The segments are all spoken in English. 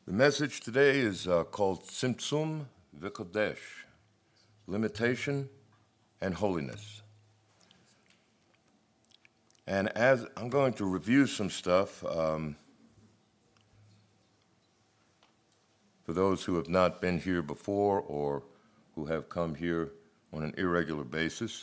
The message today is called Tzimtzum V'Kodesh, Limitation and Holiness. And as I'm going to review some stuff for those who have not been here before or who have come here on an irregular basis.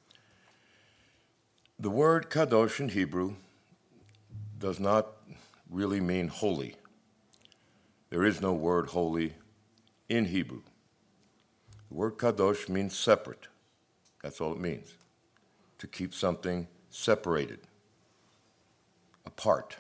The word kadosh in Hebrew does not really mean holy. There is no word holy in Hebrew. The word kadosh means separate. That's all it means, to keep something separated, apart.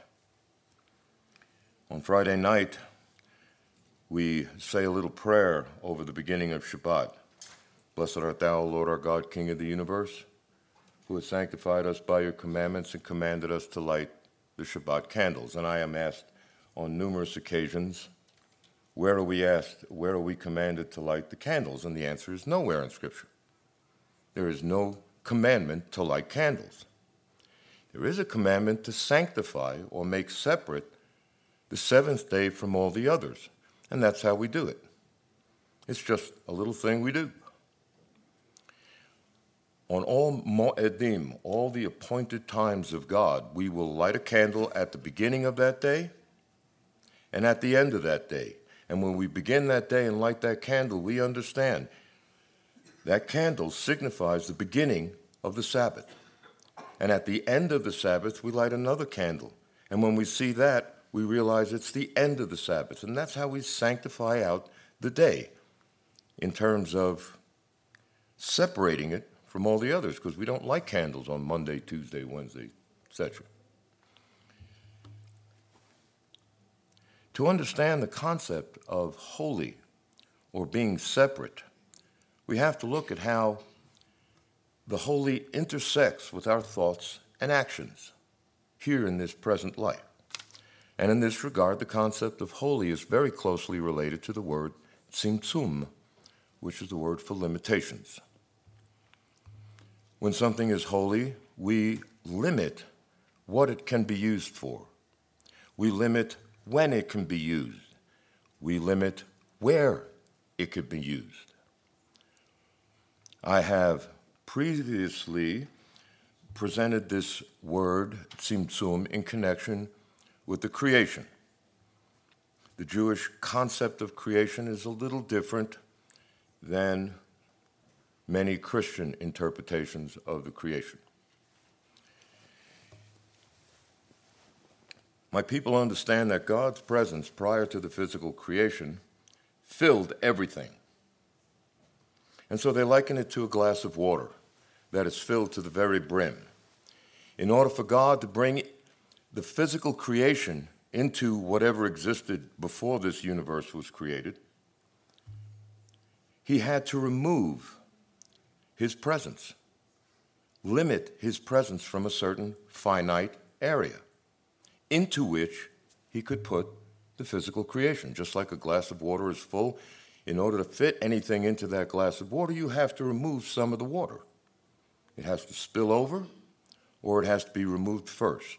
On Friday night, we say a little prayer over the beginning of Shabbat. Blessed art thou, O Lord our God, King of the universe, who has sanctified us by your commandments and commanded us to light the Shabbat candles. And I am asked on numerous occasions, where are we commanded to light the candles? And the answer is nowhere in Scripture. There is no commandment to light candles. There is a commandment to sanctify or make separate the seventh day from all the others. And that's how we do it. It's just a little thing we do. On all Mo'edim, all the appointed times of God, we will light a candle at the beginning of that day and at the end of that day. And when we begin that day and light that candle, we understand that candle signifies the beginning of the Sabbath. And at the end of the Sabbath, we light another candle. And when we see that, we realize it's the end of the Sabbath. And that's how we sanctify out the day in terms of separating it from all the others, because we don't light candles on Monday, Tuesday, Wednesday, etc. To understand the concept of holy or being separate, we have to look at how the holy intersects with our thoughts and actions here in this present life. And in this regard, the concept of holy is very closely related to the word tzimtzum, which is the word for limitations. When something is holy, we limit what it can be used for. We limit when it can be used. We limit where it could be used. I have previously presented this word, tzimtzum, in connection with the creation. The Jewish concept of creation is a little different than many Christian interpretations of the creation. My people understand that God's presence prior to the physical creation filled everything. And so they liken it to a glass of water that is filled to the very brim. In order for God to bring the physical creation into whatever existed before this universe was created, he had to remove his presence, limit his presence from a certain finite area into which he could put the physical creation. Just like a glass of water is full, in order to fit anything into that glass of water, you have to remove some of the water. It has to spill over, or it has to be removed first.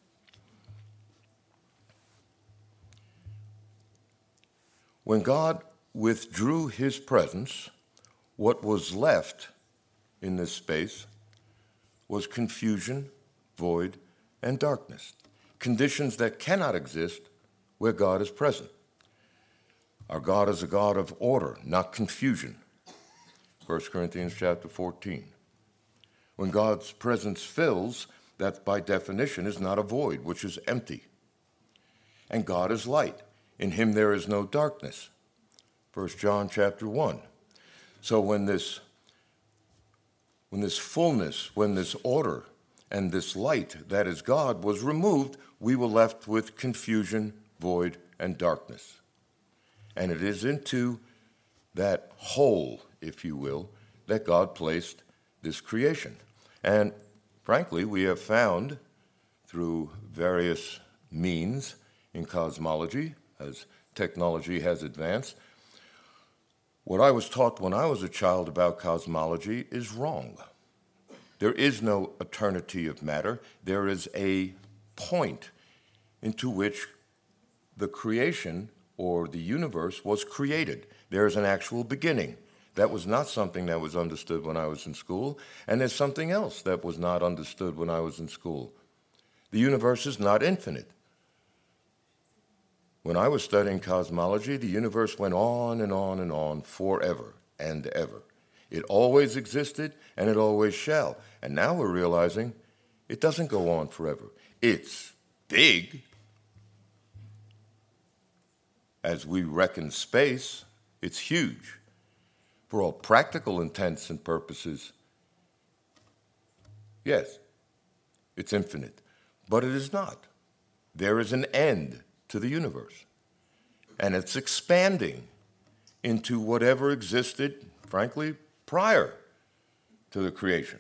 When God withdrew his presence, what was left in this space was confusion, void, and darkness. Conditions that cannot exist where God is present. Our God is a God of order, not confusion. 1 Corinthians chapter 14. When God's presence fills, that by definition is not a void, which is empty. And God is light. In him there is no darkness. 1 John chapter 1. So when this fullness, when this order and this light that is God was removed, we were left with confusion, void, and darkness. And it is into that hole, if you will, that God placed this creation. And frankly, we have found through various means in cosmology, as technology has advanced, what I was taught when I was a child about cosmology is wrong. There is no eternity of matter. There is a point into which the creation or the universe was created. There's an actual beginning. That was not something that was understood when I was in school, and there's something else that was not understood when I was in school. The universe is not infinite. When I was studying cosmology, the universe went on and on and on forever and ever. It always existed, and it always shall. And now we're realizing it doesn't go on forever. It's big. As we reckon space, it's huge. For all practical intents and purposes, yes, it's infinite. But it is not. There is an end to the universe. And it's expanding into whatever existed, frankly, prior to the creation.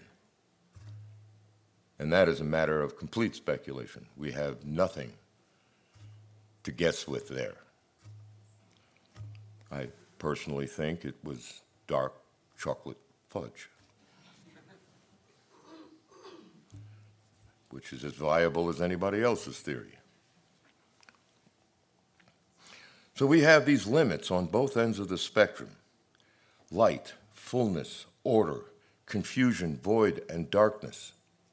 And that is a matter of complete speculation. We have nothing to guess with there. I personally think it was dark chocolate fudge, which is as viable as anybody else's theory. So we have these limits on both ends of the spectrum: light, fullness, order, confusion, void, and darkness.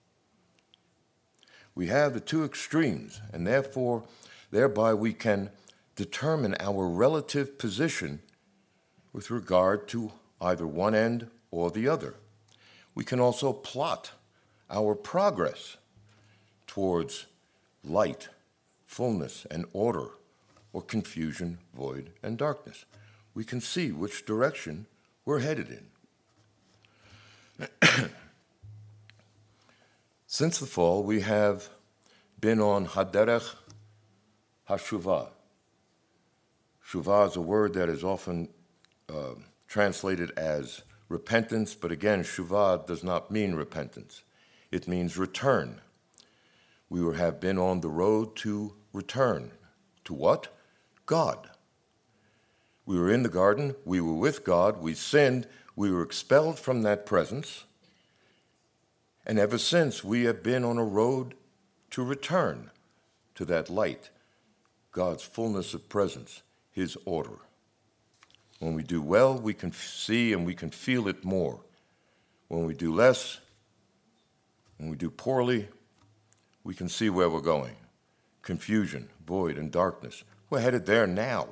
We have the two extremes, and thereby we can determine our relative position with regard to either one end or the other. We can also plot our progress towards light, fullness, and order, or confusion, void, and darkness. We can see which direction we're headed in. Since the fall, we have been on Haderech HaShuvah. Shuvah is a word that is often translated as repentance, but again, Shuvah does not mean repentance. It means return. We have been on the road to return. To what? God. We were in the garden, we were with God, we sinned, we were expelled from that presence, and ever since we have been on a road to return to that light, God's fullness of presence, His order. When we do well, we can see and we can feel it more. When we do less, when we do poorly, we can see where we're going. Confusion, void, and darkness. We're headed there now.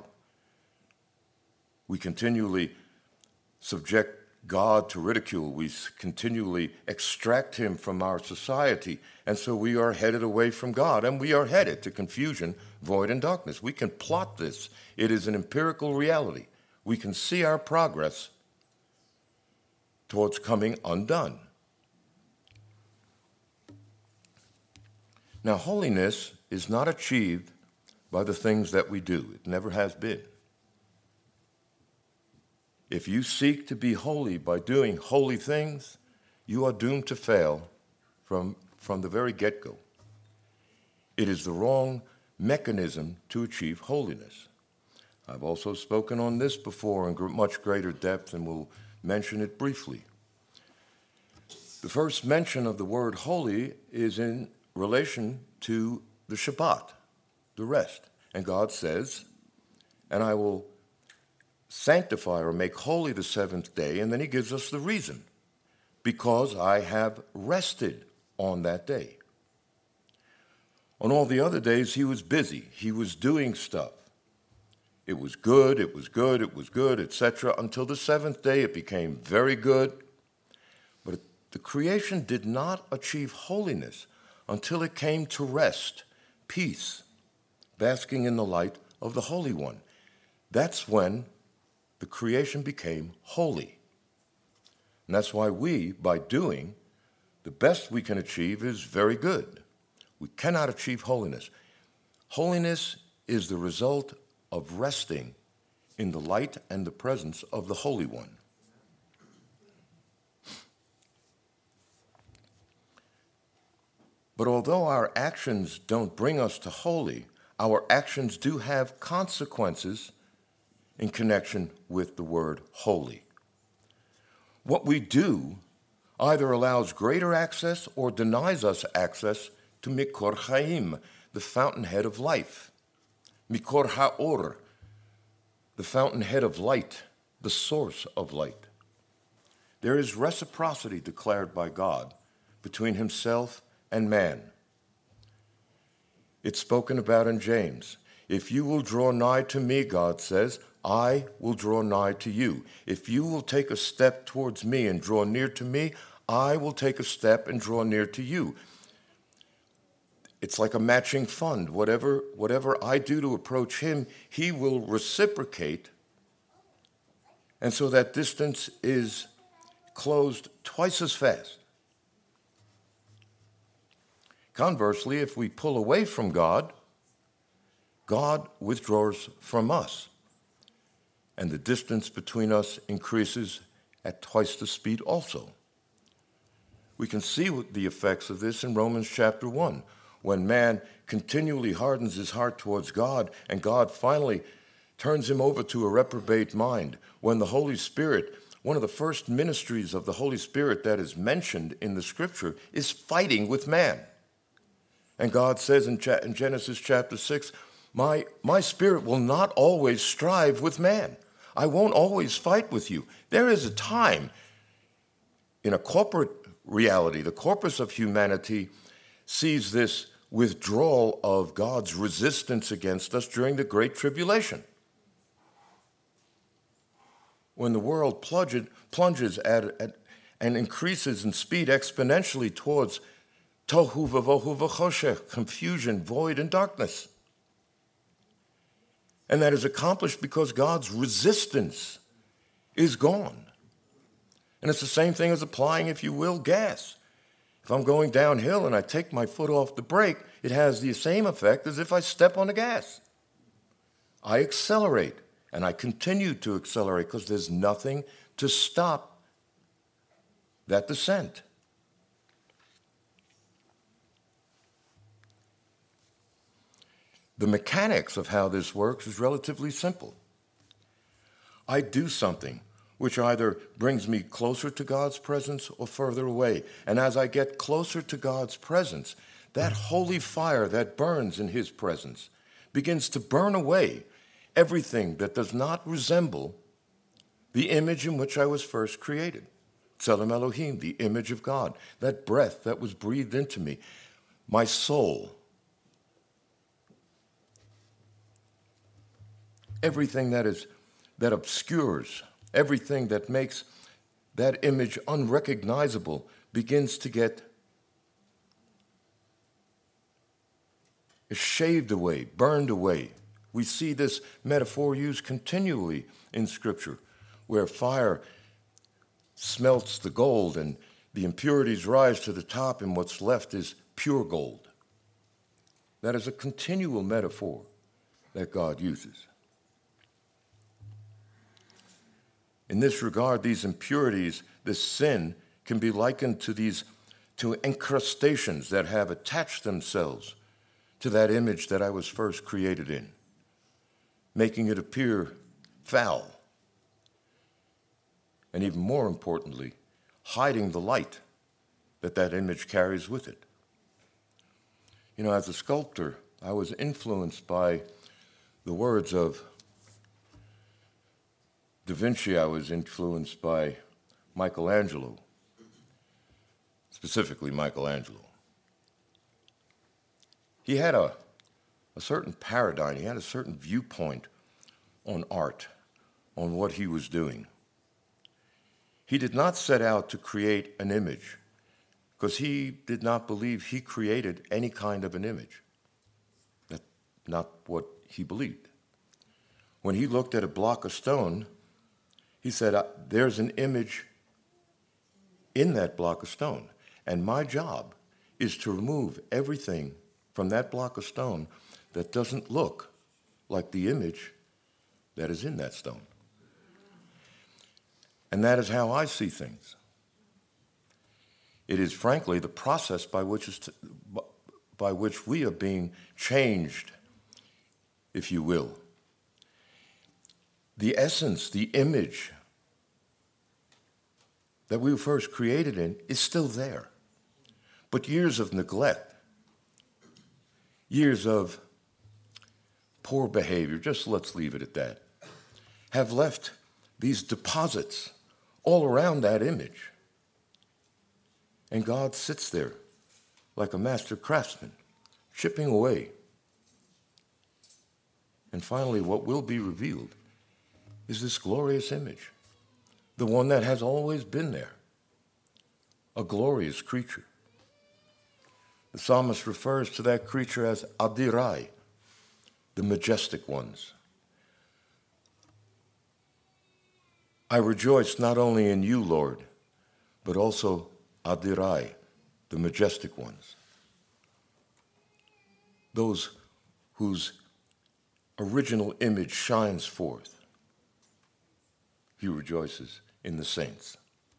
We continually subject God to ridicule. We continually extract Him from our society. And so we are headed away from God, and we are headed to confusion, void, and darkness. We can plot this. It is an empirical reality. We can see our progress towards coming undone. Now, holiness is not achieved by the things that we do. It never has been. If you seek to be holy by doing holy things, you are doomed to fail from the very get-go. It is the wrong mechanism to achieve holiness. I've also spoken on this before in much greater depth, and will mention it briefly. The first mention of the word holy is in relation to the Shabbat, the rest. And God says, and I will sanctify or make holy the seventh day, and then He gives us the reason. Because I have rested on that day. On all the other days, He was busy. He was doing stuff. It was good, etc. Until the seventh day, it became very good. But the creation did not achieve holiness until it came to rest, peace, basking in the light of the Holy One. That's when the creation became holy. And that's why we, by doing, the best we can achieve is very good. We cannot achieve holiness. Holiness is the result of resting in the light and the presence of the Holy One. But although our actions don't bring us to holy, our actions do have consequences in connection with the word holy. What we do either allows greater access or denies us access to Mikor Chaim, the fountainhead of life. Mikor Ha'or, the fountainhead of light, the source of light. There is reciprocity declared by God between himself and man. It's spoken about in James. If you will draw nigh to me, God says, I will draw nigh to you. If you will take a step towards me and draw near to me, I will take a step and draw near to you. It's like a matching fund. Whatever I do to approach him, he will reciprocate. And so that distance is closed twice as fast. Conversely, if we pull away from God, God withdraws from us, and the distance between us increases at twice the speed also. We can see the effects of this in Romans chapter 1, when man continually hardens his heart towards God, and God finally turns him over to a reprobate mind, when the Holy Spirit, one of the first ministries of the Holy Spirit that is mentioned in the Scripture, is fighting with man. And God says in Genesis chapter 6, my spirit will not always strive with man. I won't always fight with you. There is a time in a corporate reality, the corpus of humanity sees this withdrawal of God's resistance against us during the Great Tribulation. When the world plunges at and increases in speed exponentially towards tohu vavohu v'choshech, confusion, void, and darkness. And that is accomplished because God's resistance is gone. And it's the same thing as applying, if you will, gas. If I'm going downhill and I take my foot off the brake, it has the same effect as if I step on the gas. I accelerate, and I continue to accelerate because there's nothing to stop that descent. The mechanics of how this works is relatively simple. I do something which either brings me closer to God's presence or further away. And as I get closer to God's presence, that holy fire that burns in his presence begins to burn away everything that does not resemble the image in which I was first created. Tselem Elohim, the image of God, that breath that was breathed into me, my soul. Everything that obscures, everything that makes that image unrecognizable begins to get shaved away, burned away. We see this metaphor used continually in Scripture, where fire smelts the gold and the impurities rise to the top and what's left is pure gold. That is a continual metaphor that God uses. In this regard, these impurities, this sin, can be likened to incrustations that have attached themselves to that image that I was first created in, making it appear foul. And even more importantly, hiding the light that image carries with it. You know, as a sculptor, I was influenced by the words of Da Vinci. I was influenced by Michelangelo, specifically Michelangelo. He had a certain paradigm, he had a certain viewpoint on art, on what he was doing. He did not set out to create an image because he did not believe he created any kind of an image. That's not what he believed. When he looked at a block of stone, he said, there's an image in that block of stone, and my job is to remove everything from that block of stone that doesn't look like the image that is in that stone. And that is how I see things. It is frankly the process by which we are being changed, if you will. The essence, the image that we were first created in is still there. But years of neglect, years of poor behavior, just let's leave it at that, have left these deposits all around that image. And God sits there like a master craftsman, chipping away. And finally, what will be revealed is this glorious image, the one that has always been there, a glorious creature. The psalmist refers to that creature as Adirai, the majestic ones. I rejoice not only in you, Lord, but also Adirai, the majestic ones. Those whose original image shines forth. He rejoices in the saints.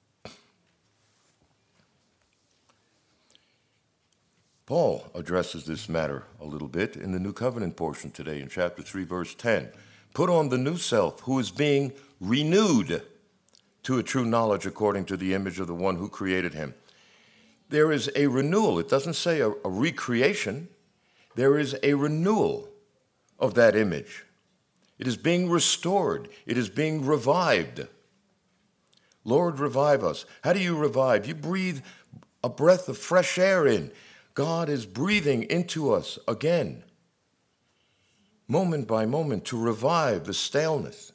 Paul addresses this matter a little bit in the New Covenant portion today in chapter 3, verse 10. Put on the new self, who is being renewed to a true knowledge according to the image of the one who created him. There is a renewal. It doesn't say a recreation. There is a renewal of that image. It is being restored. It is being revived. Lord, revive us. How do you revive? You breathe a breath of fresh air in. God is breathing into us again, moment by moment, to revive the staleness,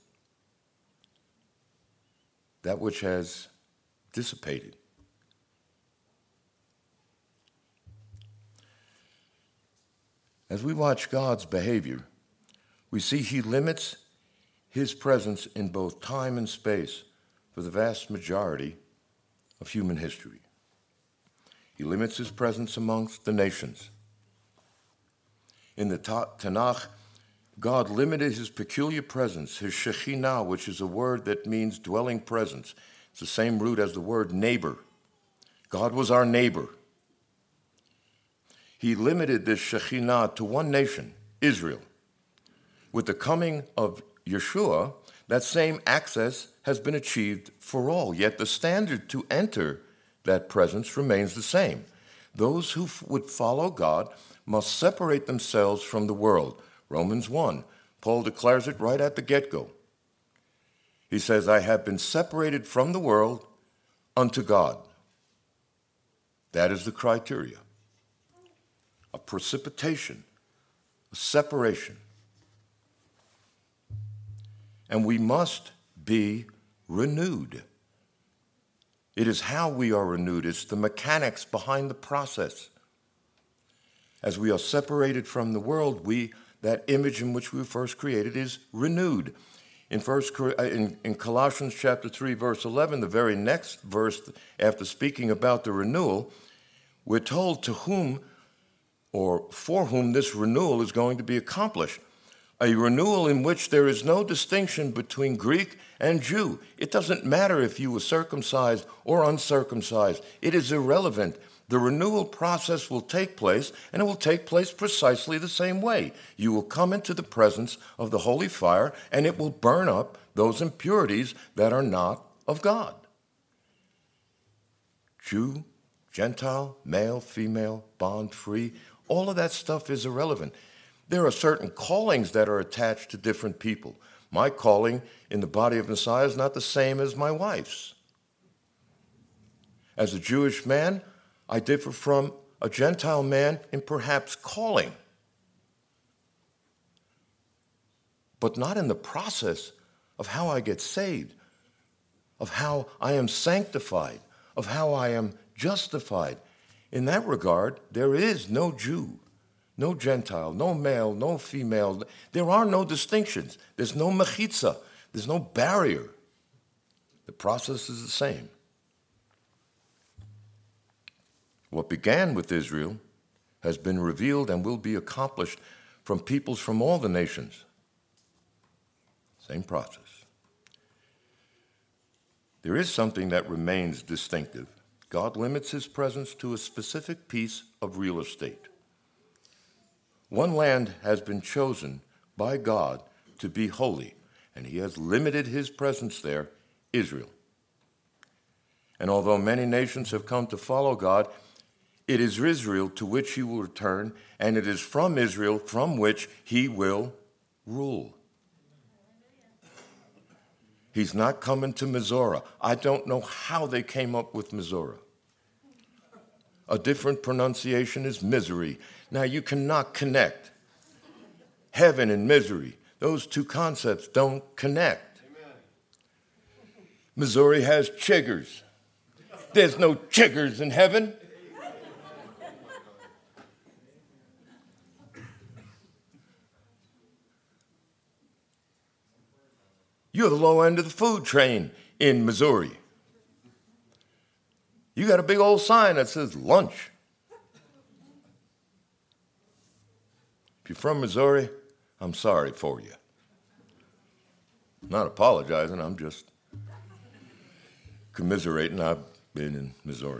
that which has dissipated. As we watch God's behavior, we see he limits his presence in both time and space for the vast majority of human history. He limits his presence amongst the nations. In the Tanakh, God limited his peculiar presence, his Shekhinah, which is a word that means dwelling presence. It's the same root as the word neighbor. God was our neighbor. He limited this Shekhinah to one nation, Israel. With the coming of Yeshua, that same access has been achieved for all, yet the standard to enter that presence remains the same. Those who would follow God must separate themselves from the world. Romans 1, Paul declares it right at the get-go. He says, I have been separated from the world unto God. That is the criteria. A precipitation, a separation. And we must be renewed. It is how we are renewed. It's the mechanics behind the process. As we are separated from the world, that image in which we were first created is renewed. In Colossians chapter 3, verse 11, the very next verse after speaking about the renewal, we're told to whom or for whom this renewal is going to be accomplished. A renewal in which there is no distinction between Greek and Jew. It doesn't matter if you were circumcised or uncircumcised. It is irrelevant. The renewal process will take place, and it will take place precisely the same way. You will come into the presence of the holy fire, and it will burn up those impurities that are not of God. Jew, Gentile, male, female, bond, free, all of that stuff is irrelevant. There are certain callings that are attached to different people. My calling in the body of Messiah is not the same as my wife's. As a Jewish man, I differ from a Gentile man in perhaps calling, but not in the process of how I get saved, of how I am sanctified, of how I am justified. In that regard, there is no Jew, no Gentile, no male, no female. There are no distinctions. There's no mechitza. There's no barrier. The process is the same. What began with Israel has been revealed and will be accomplished from peoples from all the nations. Same process. There is something that remains distinctive. God limits his presence to a specific piece of real estate. One land has been chosen by God to be holy, and he has limited his presence there, Israel. And although many nations have come to follow God, it is Israel to which he will return, and it is from Israel from which he will rule. He's not coming to Mizora. I don't know how they came up with Mizora. A different pronunciation is misery. Now, you cannot connect heaven and misery. Those two concepts don't connect. Amen. Missouri has chiggers. There's no chiggers in heaven. You're the low end of the food train in Missouri. You got a big old sign that says lunch. If you're from Missouri, I'm sorry for you. I'm not apologizing, I'm just commiserating. I've been in Missouri.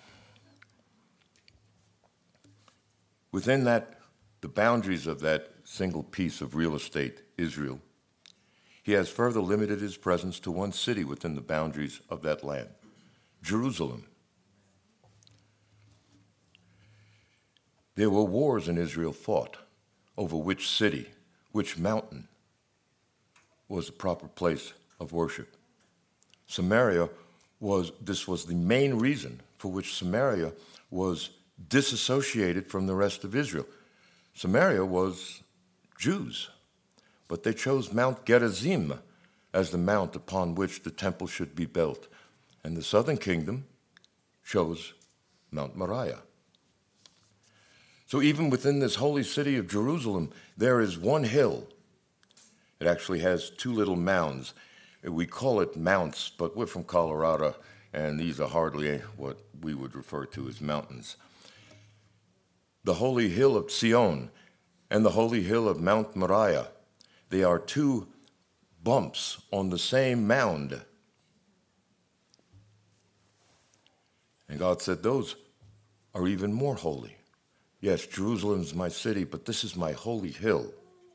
Within that, the boundaries of that single piece of real estate, Israel, he has further limited his presence to one city within the boundaries of that land, Jerusalem. There were wars in Israel fought over which city, which mountain was the proper place of worship. Samaria was the main reason for which Samaria was disassociated from the rest of Israel. Samaria was Jews, but they chose Mount Gerizim as the mount upon which the temple should be built. And the southern kingdom chose Mount Moriah. So even within this holy city of Jerusalem, there is one hill. It actually has two little mounds. We call it mounts, but we're from Colorado, and these are hardly what we would refer to as mountains. The holy hill of Zion and the holy hill of Mount Moriah, they are two bumps on the same mound. And God said, those are even more holy. Yes, Jerusalem is my city, but this is my holy hill.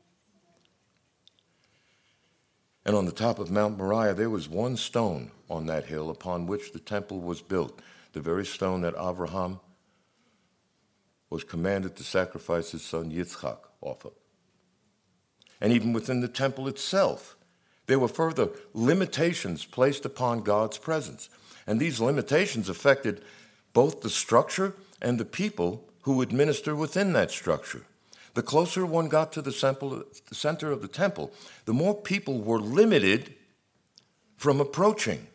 And on the top of Mount Moriah, there was one stone on that hill upon which the temple was built, the very stone that Abraham was commanded to sacrifice his son Yitzchak off of. And even within the temple itself, there were further limitations placed upon God's presence. And these limitations affected both the structure and the people who would minister within that structure. The closer one got to the center of the temple, the more people were limited from approaching.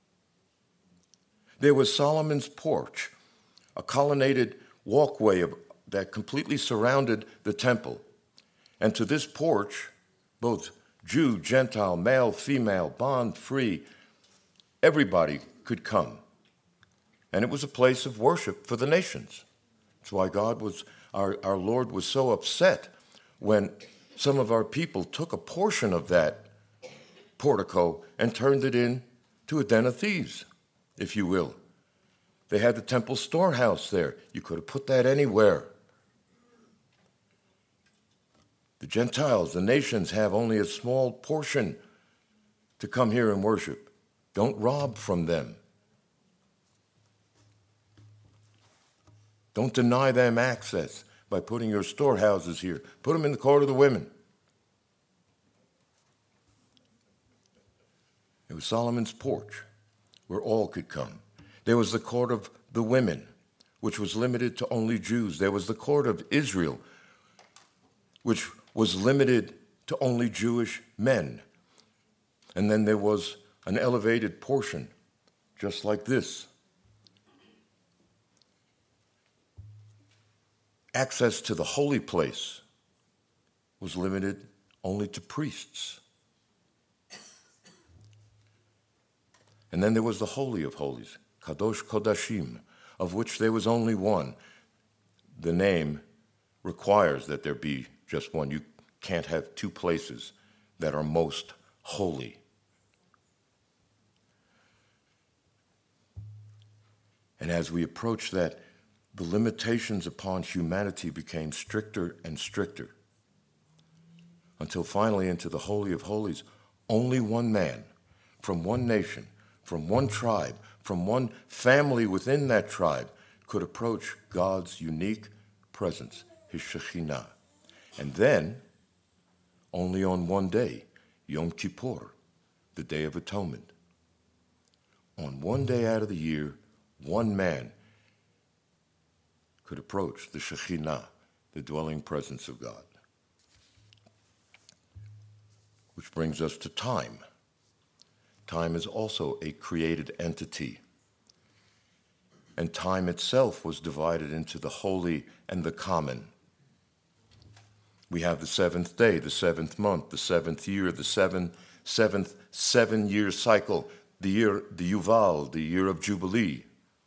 There was Solomon's porch, a colonnaded walkway that completely surrounded the temple. And to this porch, both Jew, Gentile, male, female, bond, free, everybody could come. And it was a place of worship for the nations. That's why our Lord was so upset when some of our people took a portion of that portico and turned it into a den of thieves, if you will. They had the temple storehouse there. You could have put that anywhere. The Gentiles, the nations, have only a small portion to come here and worship. Don't rob from them. Don't deny them access by putting your storehouses here. Put them in the court of the women. It was Solomon's porch, where all could come. There was the court of the women, which was limited to only Jews. There was the court of Israel, which was limited to only Jewish men. And then there was an elevated portion, just like this. Access to the holy place was limited only to priests. And then there was the Holy of Holies, Kadosh Kodashim, of which there was only one. The name requires that there be just one. You can't have two places that are most holy. And as we approach that, the limitations upon humanity became stricter and stricter, until finally into the Holy of Holies, only one man from one nation, from one tribe, from one family within that tribe could approach God's unique presence, his Shekhinah. And then, only on one day, Yom Kippur, the Day of Atonement. On one day out of the year, one man could approach the Shekhinah, the dwelling presence of God. Which brings us to time. Time is also a created entity. And time itself was divided into the holy and the common. We have the seventh day, the seventh month, the seventh year, the seventh 7-year cycle, the Yuval, the year of Jubilee.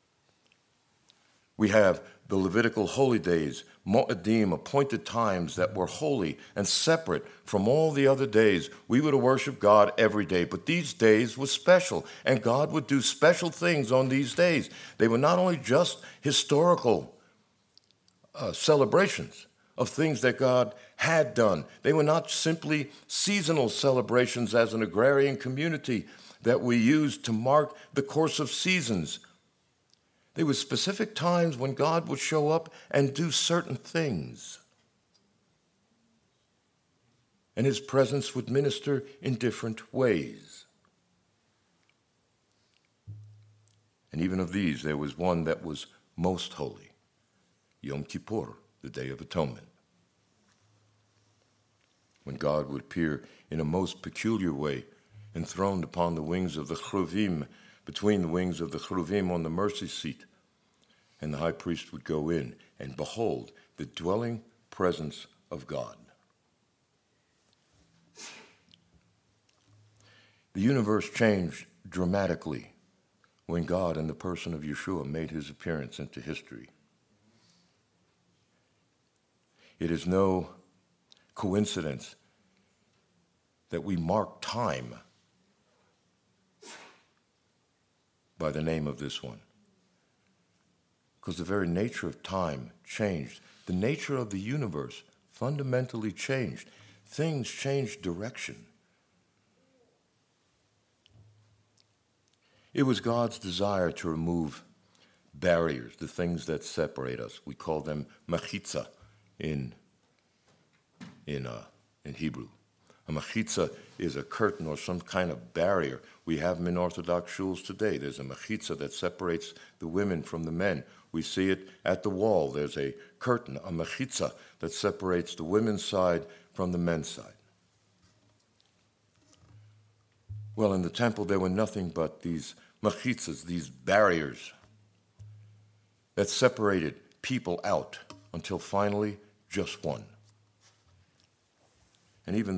We have the Levitical holy days, Mo'adim, appointed times that were holy and separate from all the other days. We were to worship God every day, but these days were special, and God would do special things on these days. They were not only just historical celebrations of things that God had done. They were not simply seasonal celebrations as an agrarian community that we used to mark the course of seasons. There were specific times when God would show up and do certain things. And his presence would minister in different ways. And even of these, there was one that was most holy, Yom Kippur, the Day of Atonement, when God would appear in a most peculiar way, enthroned upon the wings of the Cheruvim, between the wings of the Cheruvim on the mercy seat. And the high priest would go in and behold the dwelling presence of God. The universe changed dramatically when God, in the person of Yeshua, made his appearance into history. It is no coincidence that we mark time by the name of this one. Because the very nature of time changed. The nature of the universe fundamentally changed. Things changed direction. It was God's desire to remove barriers, the things that separate us. We call them machitza in Hebrew. A machitza is a curtain or some kind of barrier. We have them in Orthodox shuls today. There's a machitza that separates the women from the men. We see it at the wall. There's a curtain, a machitza, that separates the women's side from the men's side. Well, in the temple, there were nothing but these machitzas, these barriers that separated people out until finally just one. And even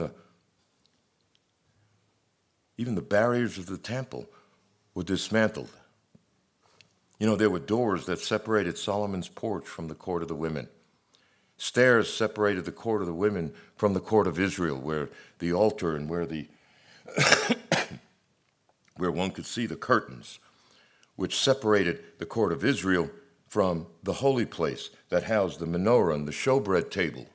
the barriers of the temple were dismantled. You know, there were doors that separated Solomon's porch from the court of the women. Stairs separated the court of the women from the court of Israel, where the altar and where where one could see the curtains, which separated the court of Israel from the holy place that housed the menorah and the showbread table.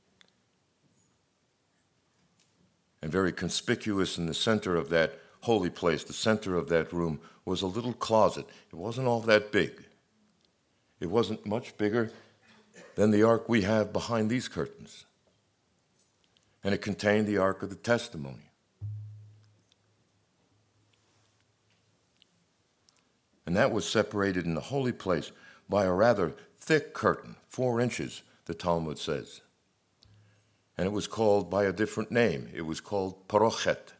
And very conspicuous in the center of that holy place, the center of that room, was a little closet. It wasn't all that big. It wasn't much bigger than the ark we have behind these curtains. And it contained the Ark of the Testimony. And that was separated in the holy place by a rather thick curtain, 4 inches, the Talmud says. And it was called by a different name. It was called parochet,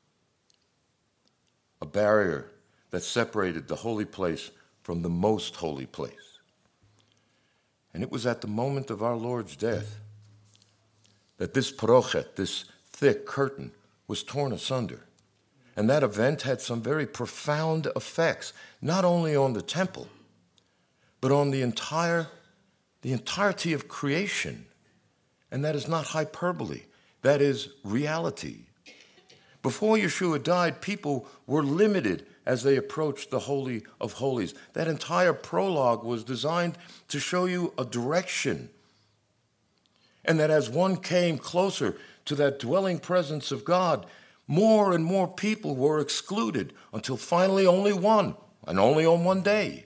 a barrier that separated the holy place from the most holy place. And it was at the moment of our Lord's death that this parochet, this thick curtain, was torn asunder. And that event had some very profound effects, not only on the temple, but on the entirety of creation. And that is not hyperbole. That is reality. Before Yeshua died, people were limited as they approached the Holy of Holies. That entire prologue was designed to show you a direction. And that as one came closer to that dwelling presence of God, more and more people were excluded until finally only one, and only on one day.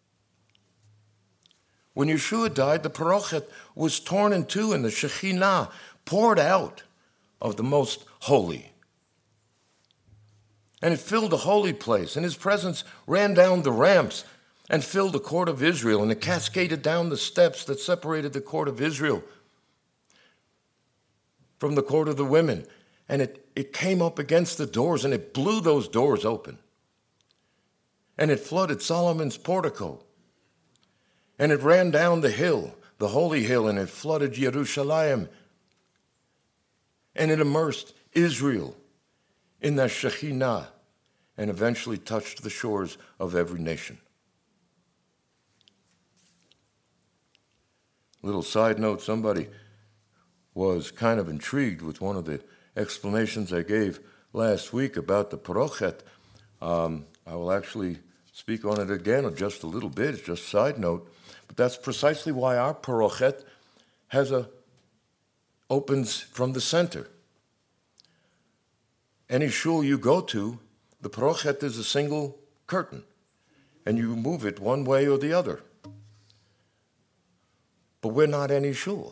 When Yeshua died, the parochet was torn in two and the Shekhinah poured out of the most holy. And it filled the holy place, and his presence ran down the ramps and filled the court of Israel, and it cascaded down the steps that separated the court of Israel from the court of the women. And it came up against the doors, and it blew those doors open. And it flooded Solomon's portico. And it ran down the hill, the holy hill, and it flooded Jerusalem. And it immersed Israel in the Shekhinah, and eventually touched the shores of every nation. Little side note, somebody was kind of intrigued with one of the explanations I gave last week about the Parochet. I will actually speak on it again in just a little bit, it's just a side note. But that's precisely why our Parochet opens from the center. Any shul you go to, the Parochet is a single curtain, and you move it one way or the other. But we're not any shul.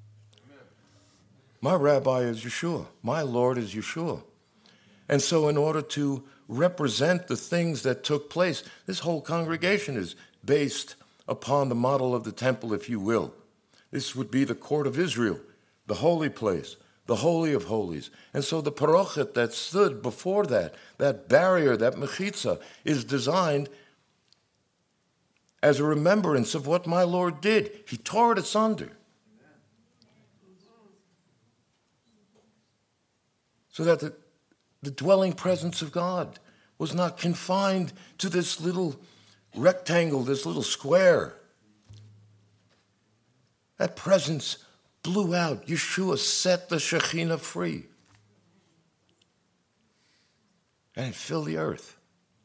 My rabbi is Yeshua. My Lord is Yeshua. And so in order to represent the things that took place, this whole congregation is based upon the model of the temple, if you will. This would be the court of Israel, the holy place, the Holy of Holies. And so the Parochet that stood before that barrier, that mechitza, is designed as a remembrance of what my Lord did. He tore it asunder. So that the dwelling presence of God was not confined to this little rectangle, this little square. That presence blew out. Yeshua set the Shekhinah free. And it filled the earth.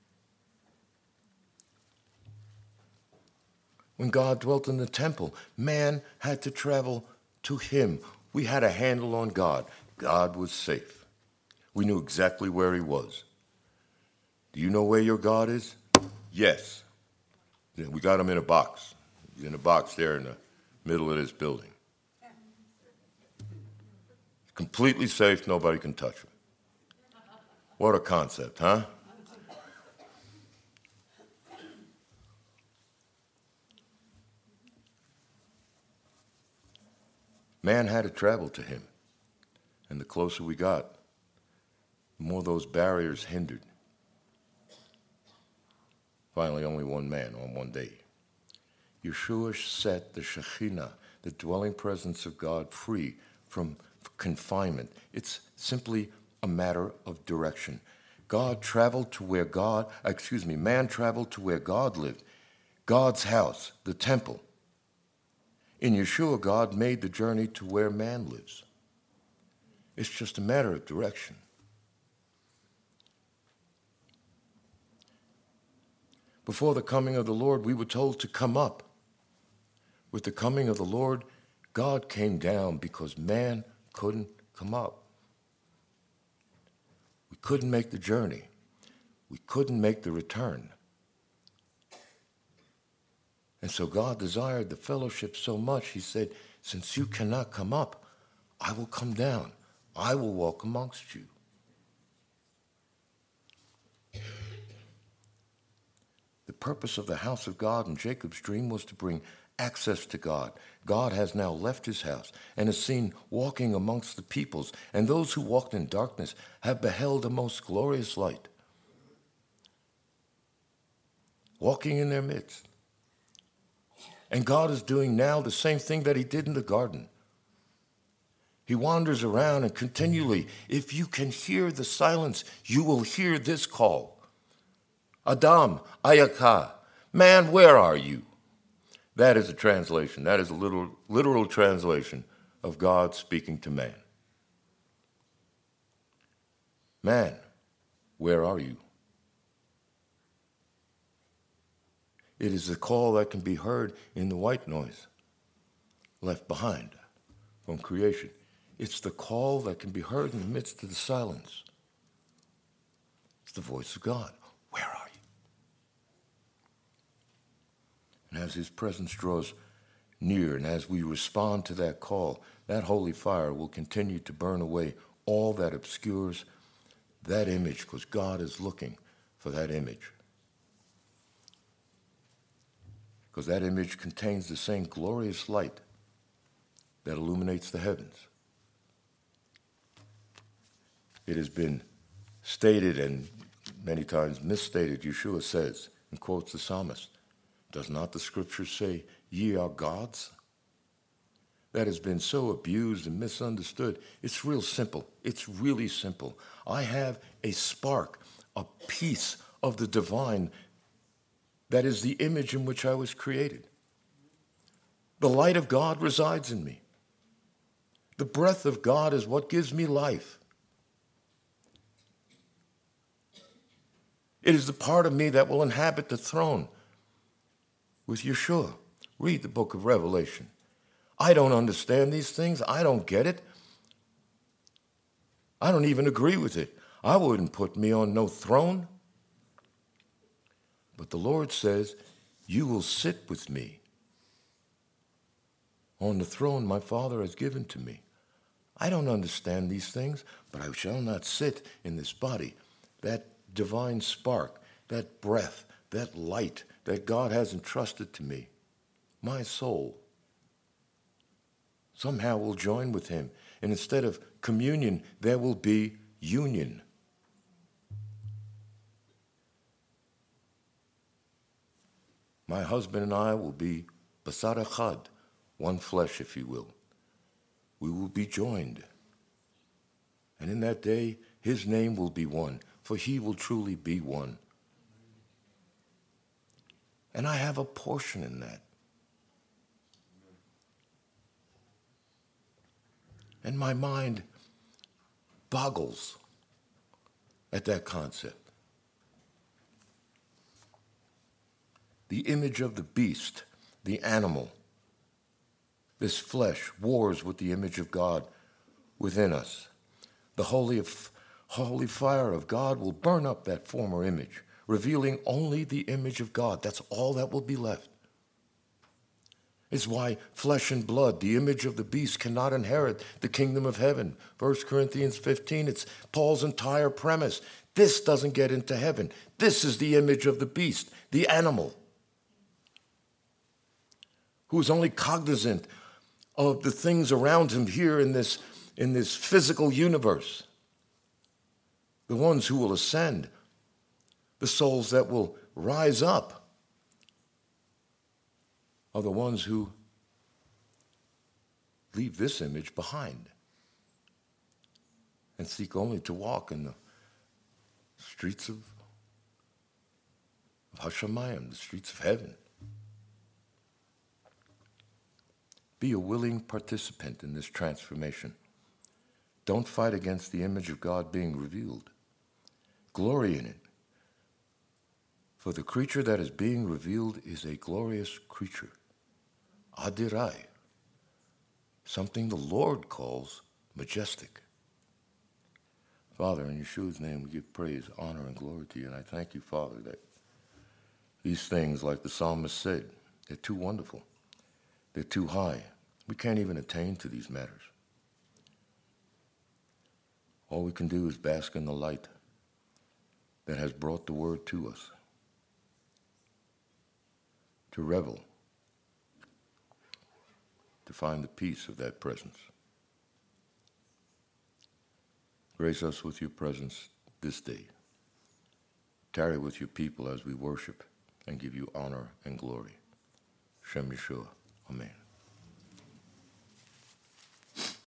When God dwelt in the temple, man had to travel to him. We had a handle on God. God was safe. We knew exactly where he was. Do you know where your God is? Yes. Yeah, we got him in a box. He's in a box there in the middle of this building. Completely safe, nobody can touch him. What a concept, huh? Man had to travel to him. And the closer we got, the more those barriers hindered. Finally, only one man on one day. Yeshua set the Shekhinah, the dwelling presence of God, free from confinement. It's simply a matter of direction. Man traveled to where God lived. God's house, the temple. In Yeshua, God made the journey to where man lives. It's just a matter of direction. Before the coming of the Lord, we were told to come up. With the coming of the Lord, God came down because man couldn't come up. We couldn't make the journey. We couldn't make the return. And so God desired the fellowship so much, he said, since you cannot come up, I will come down. I will walk amongst you. The purpose of the house of God in Jacob's dream was to bring access to God. God has now left his house and is seen walking amongst the peoples, and those who walked in darkness have beheld a most glorious light, walking in their midst. And God is doing now the same thing that he did in the garden. He wanders around and continually, if you can hear the silence, you will hear this call. Adam, Ayaka, man, where are you? That is a translation. That is a literal translation of God speaking to man. Man, where are you? It is a call that can be heard in the white noise left behind from creation. It's the call that can be heard in the midst of the silence. It's the voice of God. Where are you? And as his presence draws near, and as we respond to that call, that holy fire will continue to burn away all that obscures that image, because God is looking for that image. Because that image contains the same glorious light that illuminates the heavens. It has been stated and many times misstated. Yeshua says, and quotes the psalmist, does not the scripture say, ye are gods? That has been so abused and misunderstood. It's real simple. It's really simple. I have a spark, a piece of the divine that is the image in which I was created. The light of God resides in me. The breath of God is what gives me life. It is the part of me that will inhabit the throne with Yeshua. Read the book of Revelation. I don't understand these things. I don't get it. I don't even agree with it. I wouldn't put me on no throne. But the Lord says, you will sit with me on the throne my Father has given to me. I don't understand these things, but I shall not sit in this body. That divine spark, that breath, that light that God has entrusted to me, my soul, somehow will join with him. And instead of communion, there will be union. My husband and I will be basar echad, one flesh, if you will. We will be joined. And in that day, his name will be one, for he will truly be one. And I have a portion in that. And my mind boggles at that concept. The image of the beast, the animal, this flesh wars with the image of God within us. The holy fire of God will burn up that former image, revealing only the image of God. That's all that will be left. It's why flesh and blood, the image of the beast, cannot inherit the kingdom of heaven. 1 Corinthians 15, it's Paul's entire premise. This doesn't get into heaven. This is the image of the beast, the animal, who is only cognizant of the things around him here in this physical universe. The ones who will ascend, the souls that will rise up, are the ones who leave this image behind and seek only to walk in the streets of Hashemayim, the streets of heaven. Be a willing participant in this transformation. Don't fight against the image of God being revealed. Glory in it. For the creature that is being revealed is a glorious creature. Adirai. Something the Lord calls majestic. Father, in Yeshua's name, we give praise, honor, and glory to you. And I thank you, Father, that these things, like the psalmist said, they're too wonderful. They're too high. We can't even attain to these matters. All we can do is bask in the light that has brought the word to us, to revel, to find the peace of that presence. Grace us with your presence this day. Tarry with your people as we worship and give you honor and glory. Shem Yeshua. Amen.